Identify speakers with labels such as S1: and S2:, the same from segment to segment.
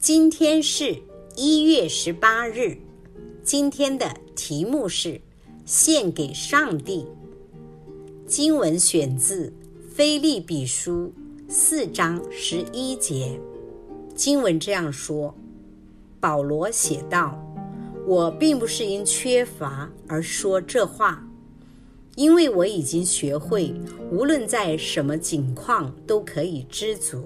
S1: 今天是1月18日，今天的题目是献给上帝。经文选自腓立比书4章11节。经文这样说，保罗写道，我并不是因缺乏而说这话，因为我已经学会无论在什么境况都可以知足。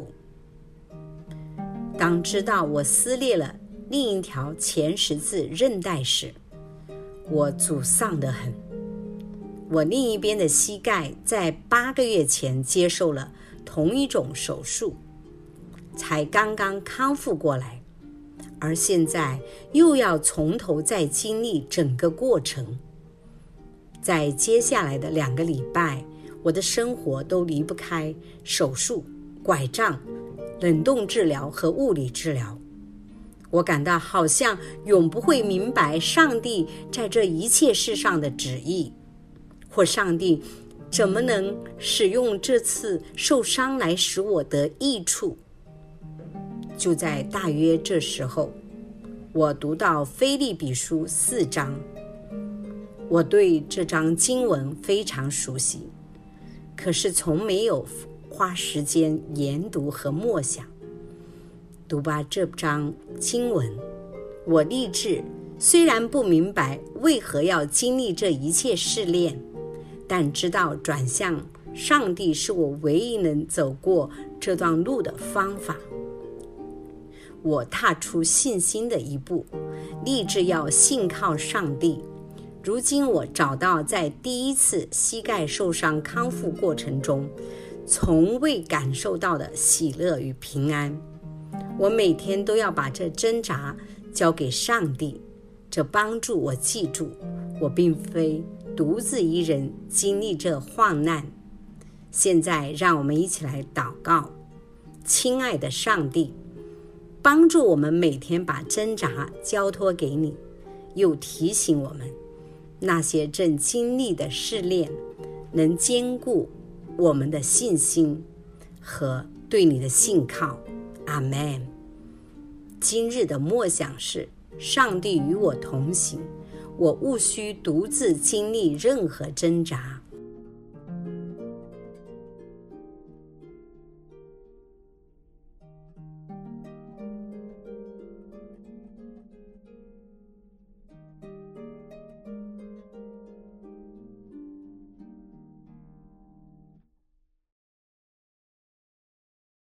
S1: 当知道我撕裂了另一条前十字韧带时，我沮丧得很。我另一边的膝盖在8个月前接受了同一种手术，才刚刚康复过来，而现在又要从头再经历整个过程。在接下来的2个礼拜，我的生活都离不开手术、拐杖、冷冻治疗和物理治疗。我感到好像永不会明白上帝在这一切事上的旨意，或上帝怎么能使用这次受伤来使我得益处。就在大约这时候，我读到腓立比书4章，我对这章经文非常熟悉，可是从没有花时间研读和默想。读吧这章经文，我立志虽然不明白为何要经历这一切试炼，但知道转向上帝是我唯一能走过这段路的方法。我踏出信心的一步，立志要信靠上帝。如今我找到在第一次膝盖受伤康复过程中从未感受到的喜乐与平安。我每天都要把这挣扎交给上帝，这帮助我记住，我并非独自一人经历这患难。现在让我们一起来祷告。亲爱的上帝，帮助我们每天把挣扎交托给你，又提醒我们那些正经历的试炼能坚固我们的信心和对你的信靠。阿们。今日的默想是，上帝与我同行，我务须独自经历任何挣扎。